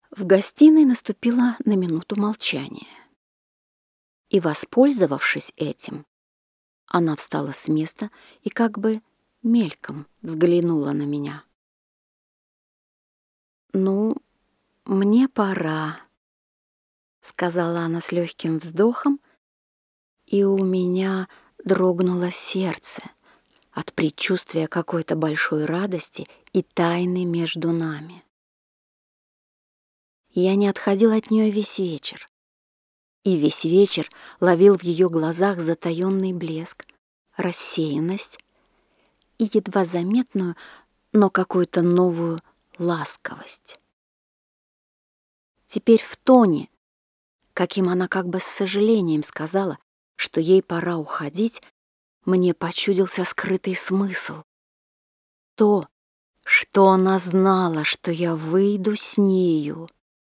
В гостиной наступило на минуту молчания. И, воспользовавшись этим, она встала с места и как бы мельком взглянула на меня. «Ну, мне пора», — сказала она с легким вздохом, и у меня дрогнуло сердце от предчувствия какой-то большой радости и тайны между нами. Я не отходил от нее весь вечер, и весь вечер ловил в ее глазах затаенный блеск, рассеянность и едва заметную, но какую-то новую ласковость. Теперь в тоне, каким она как бы с сожалением сказала, что ей пора уходить, мне почудился скрытый смысл. То, что она знала, что я выйду с нею.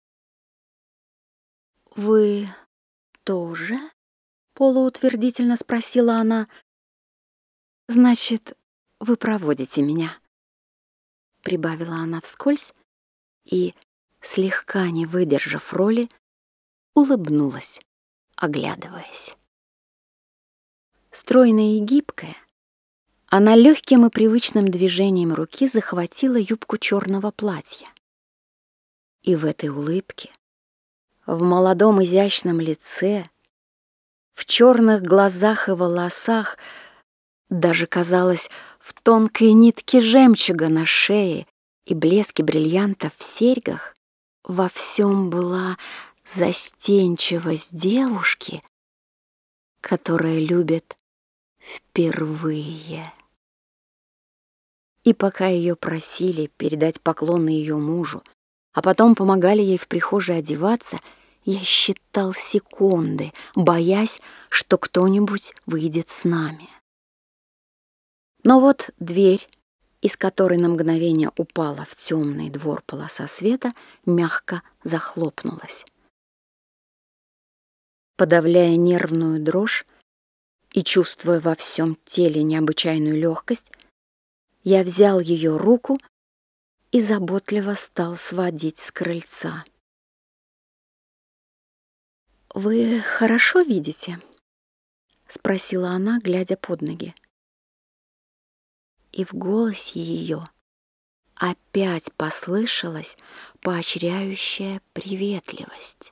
«Вы тоже?» — полуутвердительно спросила она. «Значит, вы проводите меня?» Прибавила она вскользь и, слегка не выдержав роли, улыбнулась, оглядываясь. Стройная и гибкая, она легким и привычным движением руки захватила юбку черного платья. И в этой улыбке, в молодом изящном лице, в черных глазах и волосах, даже, казалось, в тонкой нитке жемчуга на шее и блеске бриллиантов в серьгах, во всем была застенчивость девушки, которая любит впервые. И пока ее просили передать поклоны ее мужу, а потом помогали ей в прихожей одеваться, я считал секунды, боясь, что кто-нибудь выйдет с нами. Но вот дверь, из которой на мгновение упала в темный двор полоса света, мягко захлопнулась. Подавляя нервную дрожь и чувствуя во всем теле необычайную легкость, я взял ее руку и заботливо стал сводить с крыльца. «Вы хорошо видите?» — спросила она, глядя под ноги. И в голосе ее опять послышалась поощряющая приветливость.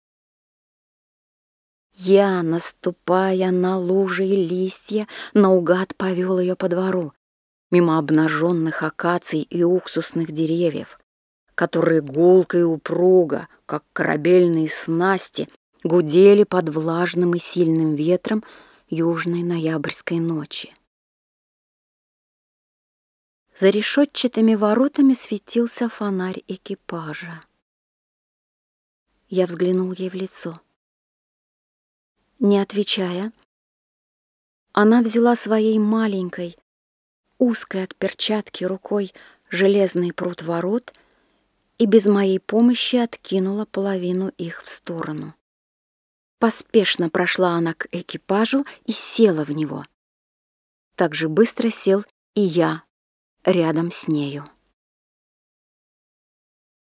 Я, наступая на лужи и листья, наугад повел ее по двору, мимо обнаженных акаций и уксусных деревьев, которые гулко и упруго, как корабельные снасти, гудели под влажным и сильным ветром южной ноябрьской ночи. За решетчатыми воротами светился фонарь экипажа. Я взглянул ей в лицо. Не отвечая, она взяла своей маленькой, узкой от перчатки рукой железный прут ворот и без моей помощи откинула половину их в сторону. Поспешно прошла она к экипажу и села в него. Так же быстро сел и я рядом с нею.